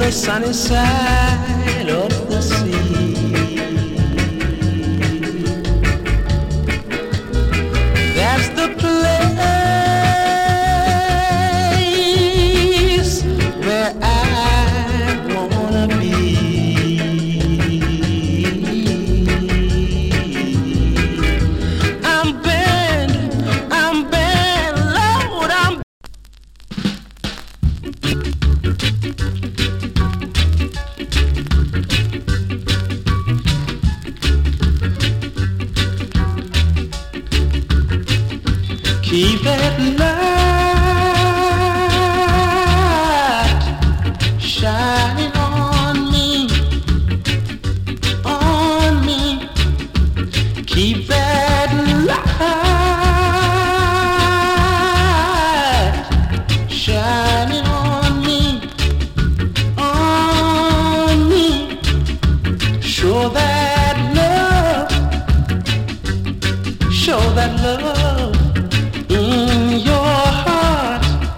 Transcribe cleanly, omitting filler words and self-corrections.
sunny side of the sea. That's the place where I wanna be. I'm bent, Lord, I'm keep that light shining on me, on me. Keep that light shining on me, on me. Show that love, show that love.